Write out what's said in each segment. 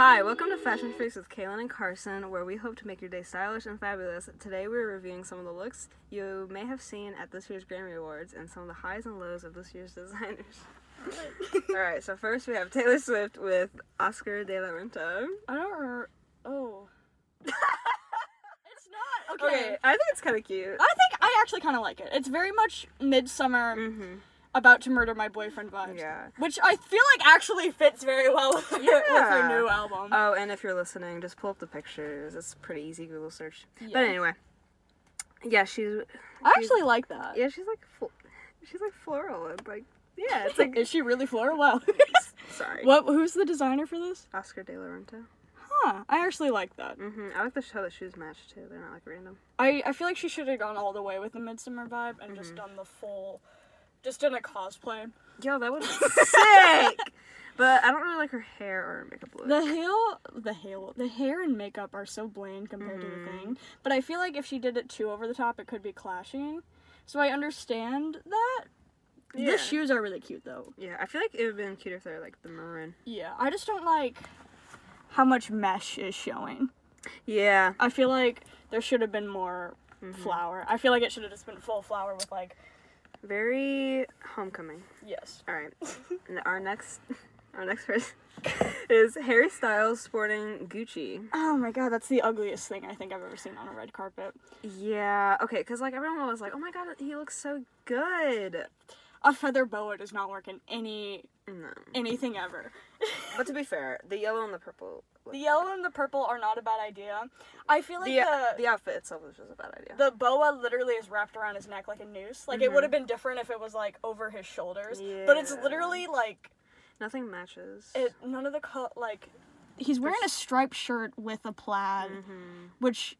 Hi, welcome to Fashion Freaks with Kaylin and Carson, where we hope to make your day stylish and fabulous. Today we're reviewing some of the looks you may have seen at this year's Grammy Awards and some of the highs and lows of this year's designers. Alright, so first we have Taylor Swift with Oscar de la Renta. I don't remember. Oh. It's not. Okay. I think it's kind of cute. I think I actually kind of like it. It's very much Midsummer, About to Murder My Boyfriend vibes. Yeah. Which I feel like actually fits very well with her new album. Oh, and if you're listening, just pull up the pictures. It's a pretty easy Google search. Yeah. But anyway. Yeah, I actually like that. Yeah, she's like floral and like, yeah, it's like... Is she really floral? Wow. Sorry. Who's the designer for this? Oscar de la Renta. Huh. I actually like that. I like how the shoes match too. They're not like random. I feel like she should have gone all the way with the Midsummer vibe and just done the full... Just done a cosplay. Yo, that would be sick! But I don't really like her hair or her makeup look. The hair and makeup are so bland compared to the thing. But I feel like if she did it too over the top, it could be clashing. So I understand that. Yeah. The shoes are really cute though. Yeah, I feel like it would have been cuter if they're like the maroon. Yeah, I just don't like how much mesh is showing. Yeah. I feel like there should have been more flower. I feel like it should have just been full flower with like... Very homecoming. Yes. Alright. Our next person is Harry Styles sporting Gucci. Oh my god, that's the ugliest thing I think I've ever seen on a red carpet. Yeah, okay, because like everyone was like, oh my god, he looks so good. A feather boa does not work in anything ever. But to be fair, the yellow and the purple... The yellow and the purple are not a bad idea. I feel like the outfit itself was just a bad idea. The boa literally is wrapped around his neck like a noose. Like, it would have been different if it was, like, over his shoulders. Yeah. But it's literally, like... Nothing matches. None of the like... He's wearing a striped shirt with a plaid, which...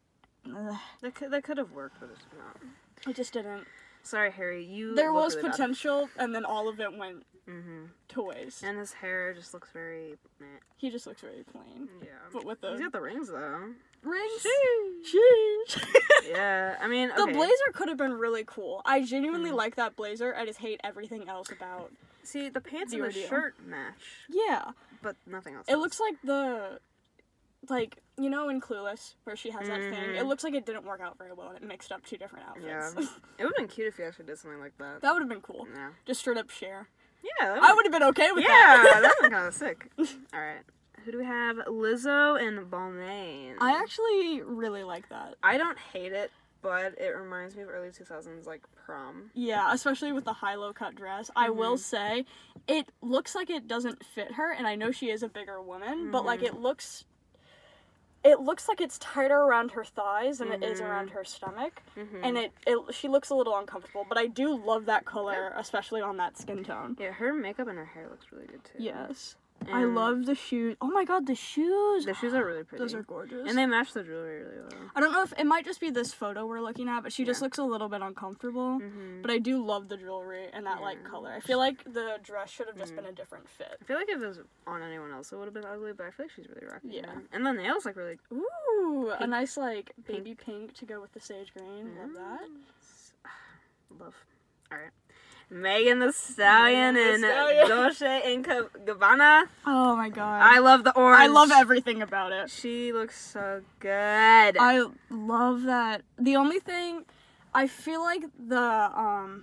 That could have worked, but it's not. It just didn't. Sorry, Harry, There was potential, and then all of it went to waste. And his hair just looks very meh. He just looks very plain. Yeah. But with the... He's got the rings, though. Rings? Sheesh. Yeah, I mean, okay. The blazer could have been really cool. I genuinely like that blazer. I just hate everything else about... See, the pants and the shirt match. Yeah. But nothing else. It looks like the... Like, you know in Clueless, where she has that thing? It looks like it didn't work out very well, and it mixed up two different outfits. Yeah. It would have been cute if you actually did something like that. That would have been cool. Yeah. Just straight up share. Yeah. I would have been okay with that. Yeah, that would have been kind of sick. Alright. Who do we have? Lizzo and Balmain. I actually really like that. I don't hate it, but it reminds me of early 2000s, like, prom. Yeah, especially with the high-low cut dress. I will say, it looks like it doesn't fit her, and I know she is a bigger woman, but, like, it looks like it's tighter around her thighs than it is around her stomach, and she looks a little uncomfortable, but I do love that color, especially on that skin tone. Yeah, her makeup and her hair looks really good, too. Yes. I love the shoes. Oh my god, the shoes! The shoes are really pretty. Those are gorgeous. And they match the jewelry really well. I don't know if it might just be this photo we're looking at, but she just looks a little bit uncomfortable. But I do love the jewelry and that like color. I feel like the dress should have just been a different fit. I feel like if it was on anyone else, it would have been ugly, but I feel like she's really rocking it. And the nails like really... Ooh, a nice like baby pink to go with the sage green. Love that. Love. Alright. Megan Thee Stallion and Dolce & Gabbana. Oh my god. I love the orange. I love everything about it. She looks so good. I love that. The only thing, I feel like the,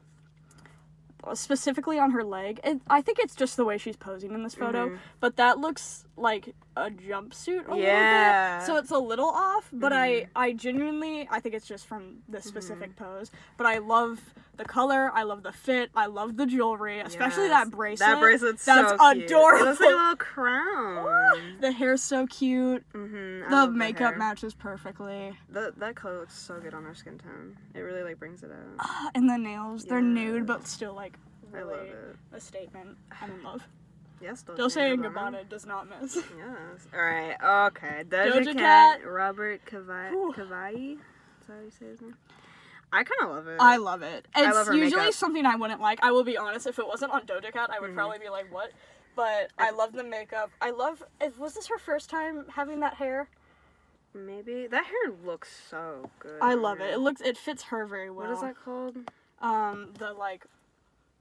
specifically on her leg, I think it's just the way she's posing in this photo, but that looks like a jumpsuit a little bit, so it's a little off, but I genuinely, I think it's just from the specific pose, but I love the color, I love the fit, I love the jewelry, especially that bracelet. That bracelet's That's so cute. adorable. It looks like a little crown. The hair's so cute. The makeup matches perfectly. That color looks so good on her skin tone. It really like brings it out. And the nails, they're nude, but still like really a statement. I'm in love. Yes, Dolce & Gabbana does not miss. Yes. Alright, okay. Doja Cat, Robert Cavalli. Is that how you say his name? I kind of love it. I love it. It's usually makeup. Something I wouldn't like. I will be honest, if it wasn't on Doja Cat, I would probably be like, what? But I love the makeup. Was this her first time having that hair? Maybe. That hair looks so good. I love it. It fits her very well. What is that called? The like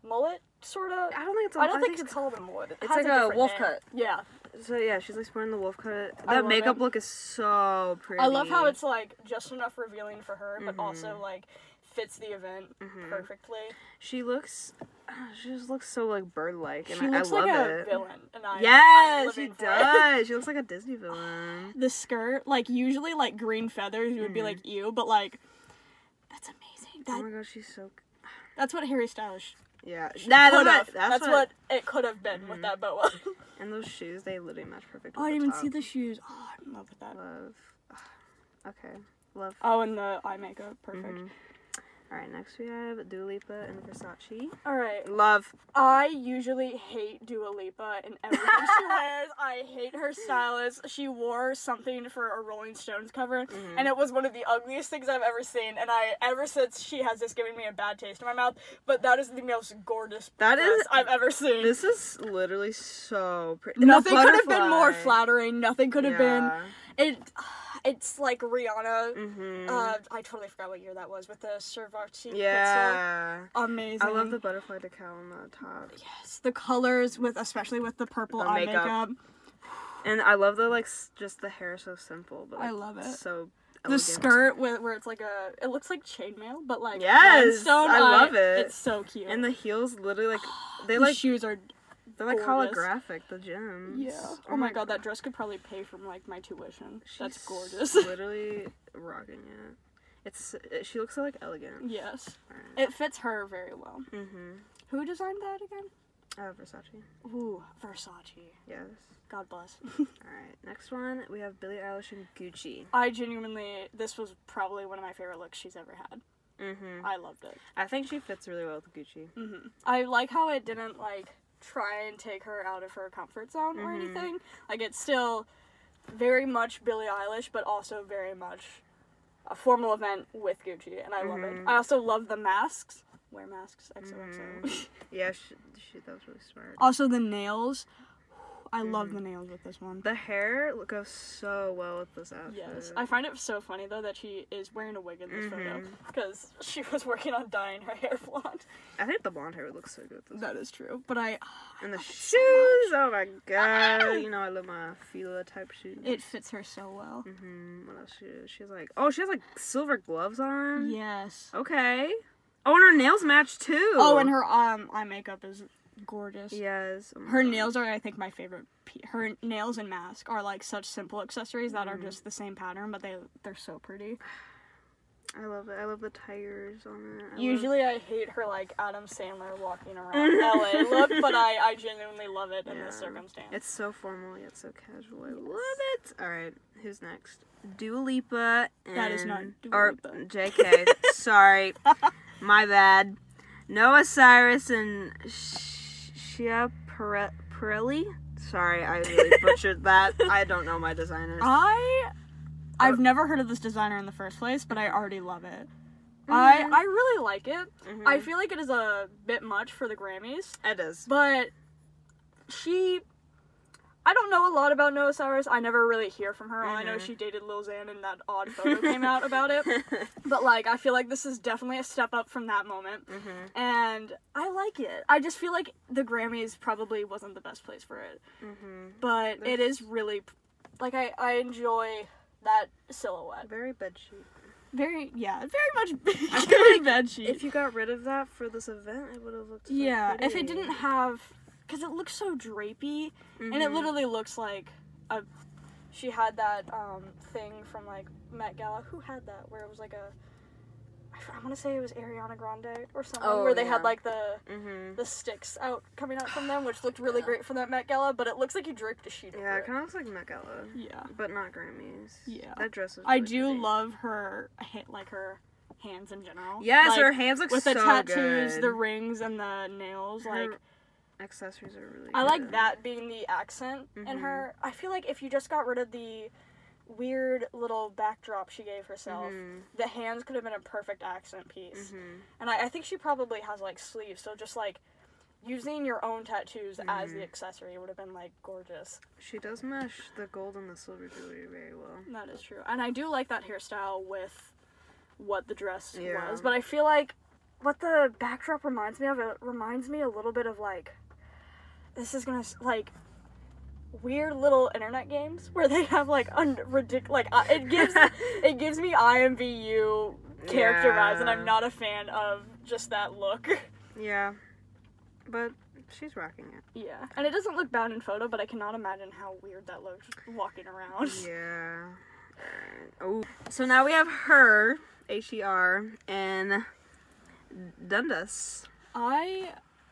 mullet, sort of. I don't think it's. I don't think it's called a mullet. It It's has like a different wolf name. cut. Yeah. So yeah, she's like sporting the wolf cut. I That love makeup it. look is so pretty. I love how it's like just enough revealing for her, but also like fits the event perfectly. She looks. She just looks so like bird-like, and She looks I love like it. a villain, and I'm Yes, she living for it. does. She looks like a Disney villain. The skirt, like usually like green feathers, you would be like ew, but like that's amazing. Oh my god, she's so. That's what Harry Styles Yeah, that's what it could have been with that boa. And those shoes, they literally match perfect. Oh, I with didn't the even see top. the shoes. Oh, I'm in love with that. Love. Okay, love. Oh, and the eye makeup, perfect. All right, next we have Dua Lipa and Versace. All right. Love. I usually hate Dua Lipa and everything she wears. I hate her stylist. She wore something for a Rolling Stones cover, and it was one of the ugliest things I've ever seen. And ever since she has this giving me a bad taste in my mouth. But that is the most gorgeous dress I've ever seen. This is literally so pretty. Nothing could have been more flattering. Nothing could have been. It's like Rihanna. I totally forgot what year that was with the Versace. Yeah. Amazing. I love the butterfly decal on the top. Yes, the colors especially with the purple The eye makeup. makeup. And I love the just the hair is so simple, but I love it. So The elegant. skirt where it's like it looks like chainmail, but like Yes, rhinestone. I love it. It's so cute. And the heels literally like they the like shoes are. they're like gorgeous. holographic. The gems. Yeah. Oh my god, that dress could probably pay for like my tuition. That's She's gorgeous. Literally rocking it. She looks so like elegant. Yes. Alright. It fits her very well. Who designed that again? Versace. Ooh, Versace. Yes. God bless. Alright, next one we have Billie Eilish and Gucci. I genuinely, this was probably one of my favorite looks she's ever had. I loved it. I think she fits really well with Gucci. I like how it didn't like try and take her out of her comfort zone or anything. Like it's still very much Billie Eilish, but also very much a formal event with Gucci, and I love it. I also love the masks. Wear masks, XOXO. Yeah, that was really smart. Also the nails. I love the nails with this one. The hair goes so well with this outfit. Yes. I find it so funny, though, that she is wearing a wig in this photo. Because she was working on dyeing her hair blonde. I think the blonde hair would look so good with this. That is true. But And the shoes! Oh my god! You know, I love my Fila type shoes. it fits her so well. What else she has she has like silver gloves on? Yes. Okay. Oh, and her nails match too! Oh, and her eye makeup is gorgeous. Yes. Oh my Her God. nails are, I think, my favorite. Her nails and mask are like such simple accessories that are just the same pattern, but they're so pretty. I love it. I love the tires on it. Usually I hate her like Adam Sandler walking around LA look, but I genuinely love it in this circumstance. It's so formal yet so casual. I love it. Alright, who's next? Dua Lipa and... That is not Dua or Lipa. JK. Sorry. My bad. Noah Cyrus and Shia Pirelli? Sorry, I really butchered that. I don't know my designers. I've never heard of this designer in the first place, but I already love it. I really like it. I feel like it is a bit much for the Grammys, It is. but I don't know a lot about Noah Cyrus. I never really hear from her. All I know is she dated Lil Xan and that odd photo came out about it. But, like, I feel like this is definitely a step up from that moment. And I like it. I just feel like the Grammys probably wasn't the best place for it. But it is really, like, I enjoy that silhouette. Very bedsheet. Very much I feel very like bad sheet. If you got rid of that for this event, it would have looked so pretty. If it didn't have, because it looks so drapey, and it literally looks like she had that thing from like Met Gala. Who had that? Where it was like I want to say it was Ariana Grande or something, where they had like the sticks coming out from them, which looked really great for that Met Gala. But it looks like you draped a sheet over Yeah, it it. kind of looks like Met Gala. Yeah, But not Grammys. Yeah. That dress is I really do pretty. love her her hands in general. Yes, Like, her hands look with so the tattoos, good. the rings, and the nails. Her like accessories are really I good. like that being the accent in her. I feel like if you just got rid of the weird little backdrop she gave herself, the hands could have been a perfect accent piece. And I think she probably has like sleeves, so just like using your own tattoos as the accessory would have been like gorgeous. She does mesh the gold and the silver jewelry very well. That is true. And I do like that hairstyle with what the dress Yeah. was, but I feel like what the backdrop reminds me of, it reminds me a little bit of, like, this is gonna, like, weird little internet games where they have, like, ridiculous, like, it gives me IMVU character vibes, and I'm not a fan of just that look. Yeah. But she's rocking it. Yeah. And it doesn't look bad in photo, but I cannot imagine how weird that looks walking around. Yeah. Oh. So now we have her, H-E-R, and Dundas. I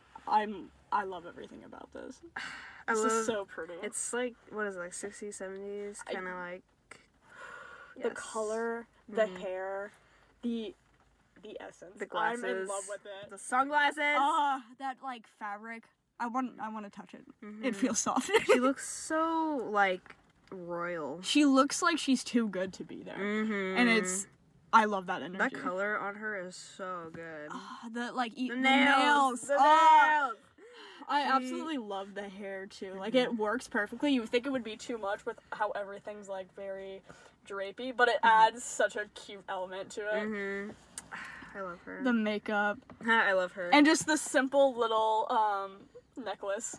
love everything about this. This is so pretty. It's like, what is it, like 60s, 70s? Kind of like... The color, the hair, the essence. The glasses. I'm in love with it. The sunglasses. That, like, fabric. I want to touch it. It feels soft. She looks so, like, royal. She looks like she's too good to be there. And I love that energy. That color on her is so good. The nails. nails. The nails. I absolutely love the hair, too. Like, it works perfectly. You would think it would be too much with how everything's, like, very drapey, but it adds such a cute element to it. I love her. The makeup. I love her. And just the simple little, necklace.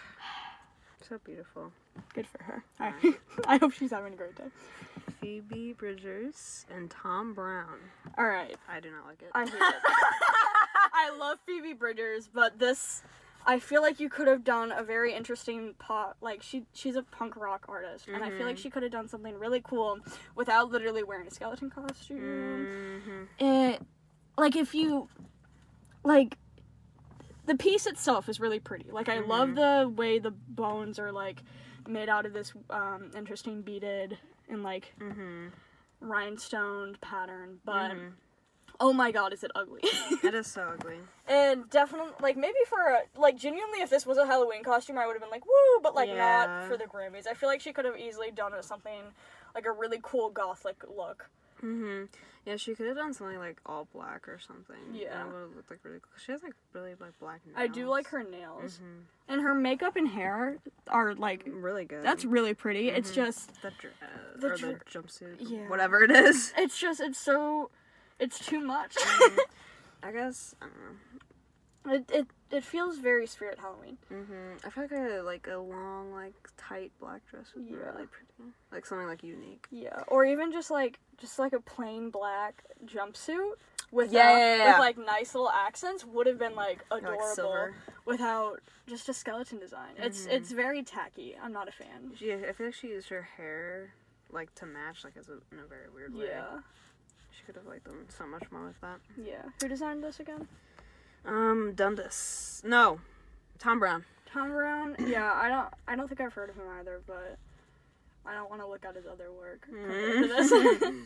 So beautiful. Good for her. I hope she's having a great day. Phoebe Bridgers and Tom Brown. Alright. I do not like it. I hate it. I love Phoebe Bridgers, but this... I feel like you could have done a very interesting like, she's a punk rock artist, and I feel like she could have done something really cool without literally wearing a skeleton costume. Like, if you... Like, the piece itself is really pretty. Like, I love the way the bones are, like, made out of this interesting beaded and, like, rhinestone pattern, but... Oh my god, is it ugly. It is so ugly. And definitely, like, maybe for, like, genuinely, if this was a Halloween costume, I would have been like, woo, but, like, not for the Grammys. I feel like she could have easily done something, like, a really cool gothic look. Yeah, she could have done something, like, all black or something. Yeah. And it would have looked, like, really cool. She has, like, really, like, black nails. I do like her nails. And her makeup and hair are, like... Really good. That's really pretty. It's just... The dress, the jumpsuit. Yeah. Whatever it is. It's just, it's so... It's too much. I guess, I don't know. It feels very Spirit Halloween. I feel like a long, like, tight black dress would be really pretty. Like, something, like, unique. Yeah, or even just like a plain black jumpsuit with, with, like, nice little accents would have been, like, adorable, like without just a skeleton design. It's very tacky. I'm not a fan. I feel like she used her hair, like, to match, like, in a very weird way. Yeah. She could have, like, done so much more with that. Yeah. Who designed this again? Dundas. No. Tom Brown. Tom Brown? Yeah, I don't think I've heard of him either, but I don't want to look at his other work compared to this.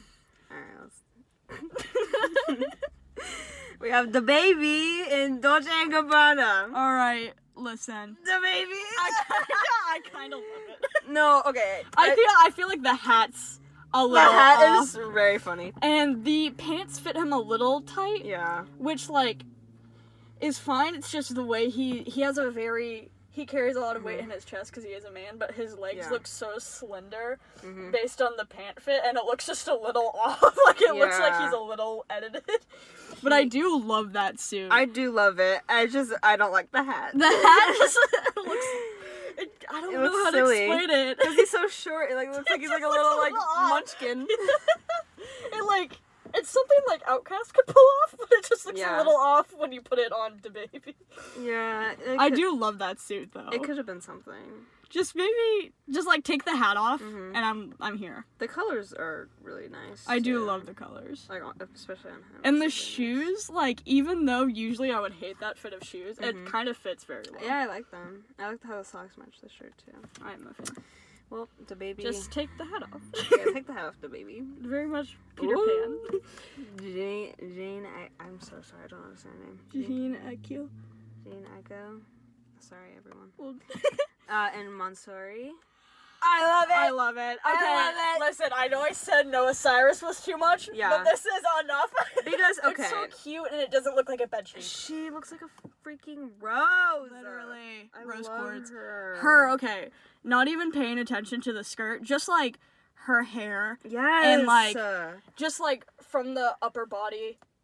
Alright, we have DaBaby in Dolce & Gabbana. Alright, listen. DaBaby! I kind of love it. No, okay. I feel like the hat's a little The hat off. is very funny. And the pants fit him a little tight. Yeah. Which, like, is fine. It's just the way he has a very... He carries a lot of weight in his chest because he is a man, but his legs look so slender based on the pant fit, and it looks just a little off. Like, it looks like he's a little edited. But I do love that suit. I do love it. I don't like the hat. The hat just looks... I don't know how to explain it. Because he's so short. It looks like he's like a little, like, munchkin. It, like... It's something, like, Outkast could pull off, but it just looks a little off when you put it on DaBaby. Yeah. I do love that suit, though. It could have been something. Just maybe, like, take the hat off, and I'm here. The colors are really nice. I do love the colors. Like, especially on him. And the shoes, like, even though usually I would hate that fit of shoes, it kind of fits very well. Yeah, I like them. I like how the socks match the shirt, too. I'm a fan. Well, DaBaby. Just take the hat off. Yeah, take the hat off, DaBaby. Very much Peter Pan. Jane, I'm so sorry, I don't understand her name. Jane Echo. Jane Echo. Sorry, everyone. Well, and Mansouri. I love it. Okay, I love it. Listen, I know I said Noah Cyrus was too much, but this is enough. Because, okay. It's so cute, and it doesn't look like a bedsheet. She looks like a freaking rose. Literally. I Rose love quartz. Her, okay. Not even paying attention to the skirt, just, like, her hair. Yes. And, like, just, like, from the upper body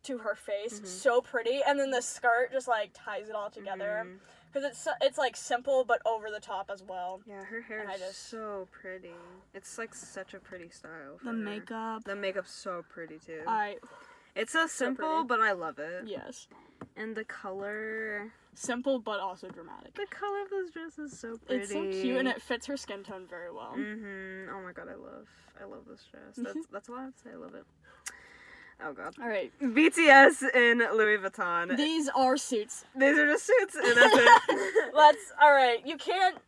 to her face. So pretty. And then the skirt just, like, ties it all together. Because it's, like, simple but over the top as well. Yeah, her hair is so pretty. It's, like, such a pretty style for The her. makeup. The makeup's so pretty, too. It's so simple, pretty. but I love it. Yes. And the color... Simple, but also dramatic. The color of this dress is so pretty. It's so cute, and it fits her skin tone very well. Oh my god, I love this dress. That's all I have to say. I love it. Oh god. All right. BTS in Louis Vuitton. These are suits. These are just suits, and that's it. All right. You can't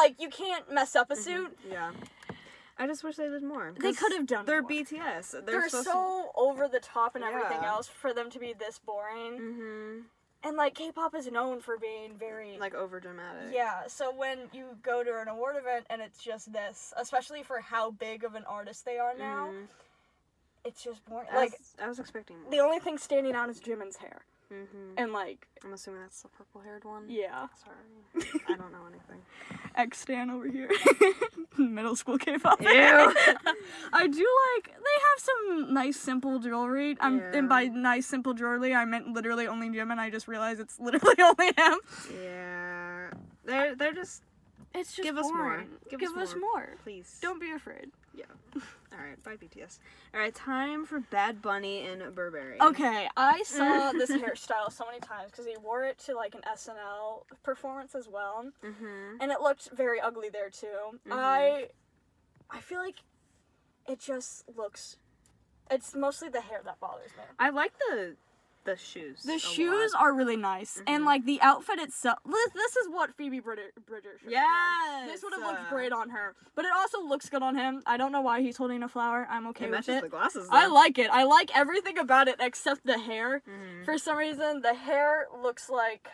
mess up a suit. Yeah. I just wish they did more. They could have done They're more. BTS. They're so over the top and everything else for them to be this boring. And, like, K-pop is known for being very... like, overdramatic. Yeah, so when you go to an award event and it's just this, especially for how big of an artist they are now, it's just boring. I was expecting more. The only thing standing out is Jimin's hair. And, like... I'm assuming that's the purple-haired one? Yeah. Sorry. I don't know anything. X-Stan over here. Middle school K-pop. Ew! I do like... They have some nice, simple jewelry. And by nice, simple jewelry, I meant literally only Jimin. I just realized it's literally only him. Yeah. They're just... It's just Give us more. Give us more. Please. Don't be afraid. Yeah. Alright, bye BTS. Alright, time for Bad Bunny in Burberry. Okay, I saw this hairstyle so many times because he wore it to, like, an SNL performance as well. And it looked very ugly there, too. I feel like it just looks... It's mostly the hair that bothers me. I like the shoes. The shoes are really nice. And, like, the outfit itself... This is what Phoebe Bridger should have worn. This would have looked great on her. But it also looks good on him. I don't know why he's holding a flower. I'm okay with it. The glasses, I like it. I like everything about it except the hair. For some reason, the hair looks like...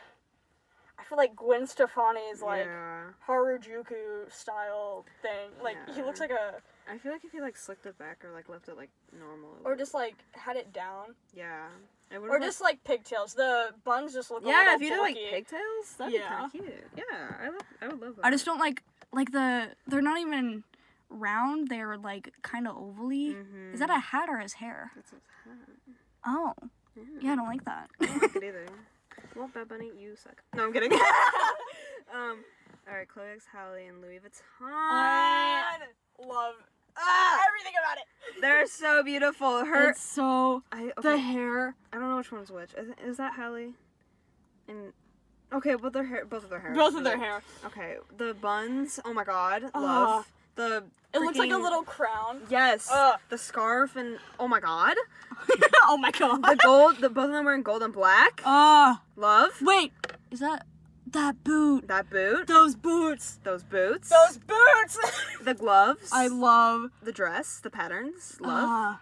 I feel like Gwen Stefani's, like, Harajuku style thing. Like, he looks like a... I feel like if he, like, slicked it back or, like, left it, like, normal. Or just, like, had it down. Yeah. Or just, like, pigtails. The buns just look a little if you did, like, bulky. pigtails, that'd be kind of cute. Yeah, I would love that. I just don't like they're not even round. They're, like, kind of ovally. Is that a hat or his hair? That's his hat. Oh. Yeah, I don't like that. I don't like it either. Well, Bad Bunny, you suck. No, I'm kidding. Alright, Chloe X Halle and Louis Vuitton. I love everything about it. They're so beautiful. It's so... The hair. I don't know which one's which. Is that Halle? And... Okay, but both of their hair. Both of their hair. Okay, the buns, oh my god, love. The It looks like a little crown. Yes. The scarf and, oh my god. Oh my god. The gold, both of them wearing gold and black. Love. Wait, is that boot? That boot. Those boots. Those boots. Those boots. The gloves. I love. The dress, the patterns, love.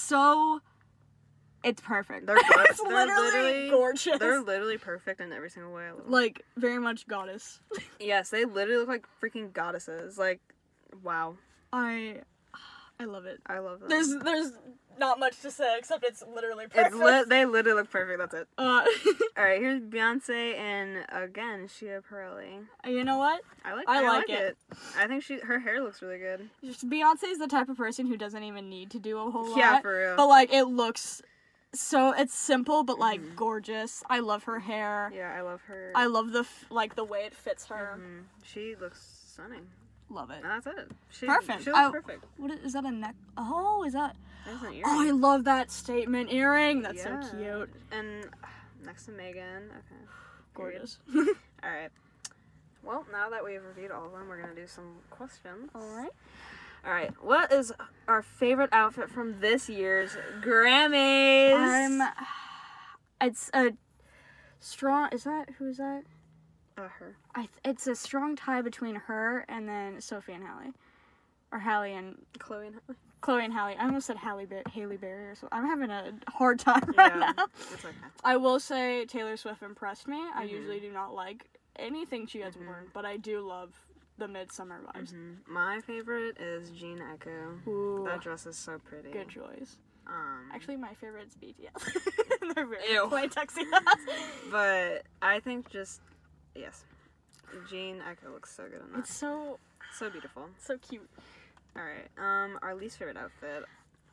It's perfect. They're good. It's literally gorgeous. They're literally perfect in every single way. I love them. Like, very much goddess. Yes, they literally look like freaking goddesses. Like, wow. I love it. I love them. There's not much to say except it's literally perfect. They literally look perfect. That's it. Alright, here's Beyonce and, again, Shia Pirelli. You know what? I like it. I think her hair looks really good. Beyonce's the type of person who doesn't even need to do a whole lot. Yeah, for real. But, like, it looks... So, it's simple, but, like, gorgeous. I love her hair. Yeah, I love her. I love the way it fits her. She looks stunning. Love it. And that's it. Perfect. She looks perfect. Is that a neck? Oh, is that... That's an earring. Oh, I love that statement earring. That's so cute. And next to Megan. Okay. Gorgeous. Alright. Well, now that we've reviewed all of them, we're going to do some questions. Alright. Alright, what is our favorite outfit from this year's Grammys? It's a strong... Who is that? Her. It's a strong tie between her and then Sophie and Halle. Or Halle and... Chloe and Halle. Chloe and Halle. I almost said Halle Berry or something. I'm having a hard time right now. It's okay. I will say Taylor Swift impressed me. I usually do not like anything she has worn, but I do love the midsummer vibes. My favorite is Jean Echo. Ooh. That dress is so pretty. Good choice. Actually, my favorite is BTS. They're very plain tuxedos. But I think yes. Jean Echo looks so good in that. It's so beautiful. So cute. Alright, our least favorite outfit.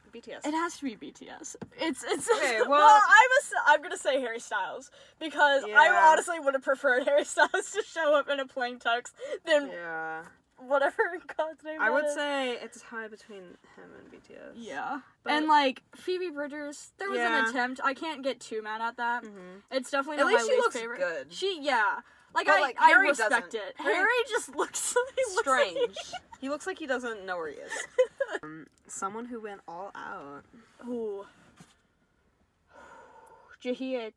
BTS. It has to be BTS. It's Okay, well, well- I'm gonna say Harry Styles because I Yeah. honestly would have preferred Harry Styles to show up in a plain tux than Yeah. whatever God's name. I that would is. say it's a tie between him and BTS. Yeah. But- And like Phoebe Bridgers, there was Yeah. an attempt. I can't get too mad at that. Mhm. It's definitely At not least my she least looks favorite. good. Yeah. Like But, I, like, I Harry respect doesn't. it. Harry- Harry just looks Strange. He looks like he doesn't know where he is. Someone who went all out. Ooh. Jahia.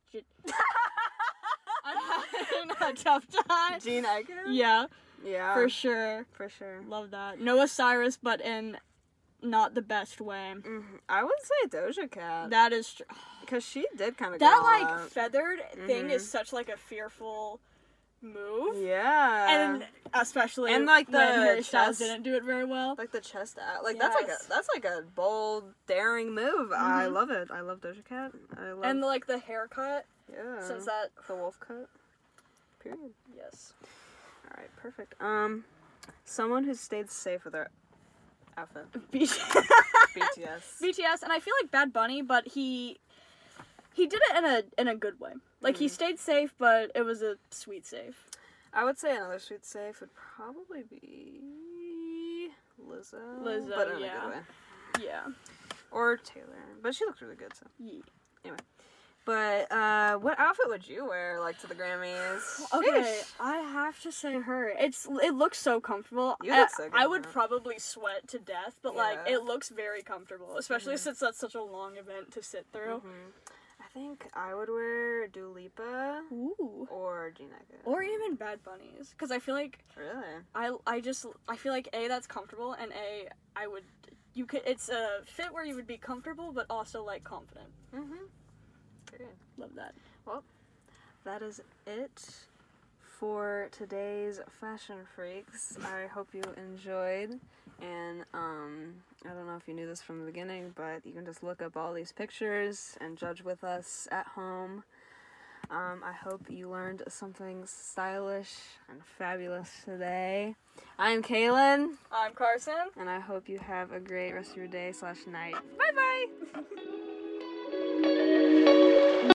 I'm having a tough time. Gene Aitken? Yeah, Yeah. for sure. For sure. Love that. Noah Cyrus, but in not the best way. I would say Doja Cat. That is true. Because she did kind of That go like all out. feathered thing Mhm. is such like a fearful move. Yeah. And especially And, like, when the Harry Styles chest- didn't do it very well. like the chest out. Like Yes. that's like a bold, daring move. I love it. I love Doja Cat. I love And like the haircut, yeah. since that the wolf cut. Period. yes. Alright, perfect. Someone who stayed safe with their outfit. BTS. BTS, and I feel like Bad Bunny, but he did it in a good way. Like he stayed safe, but it was a sweet safe. I would say another sweet safe would probably be Lizzo. Lizzo, but in a yeah. good way. Yeah. Or Taylor. But she looks really good, so. Yeah. But, what outfit would you wear, like, to the Grammys? Okay, Sheesh. I have to say her. It looks so comfortable. You look so good I in would it. probably sweat to death, but like Yeah. it looks very comfortable, especially since that's such a long event to sit through. I think I would wear Dua Lipa Ooh. or Gene Aitken. Or even Bad Bunnies, because I feel like Really? I feel like A, that's comfortable, and it's a fit where you would be comfortable but also like confident. Mm-hmm. Period. Love that. Well, that is it for today's Fashion Freaks. I hope you enjoyed, and I don't know if you knew this from the beginning, but you can just look up all these pictures and judge with us at home. I hope you learned something stylish and fabulous today. I'm Kaylin, I'm Carson. and I hope you have a great rest of your day/night. Bye bye!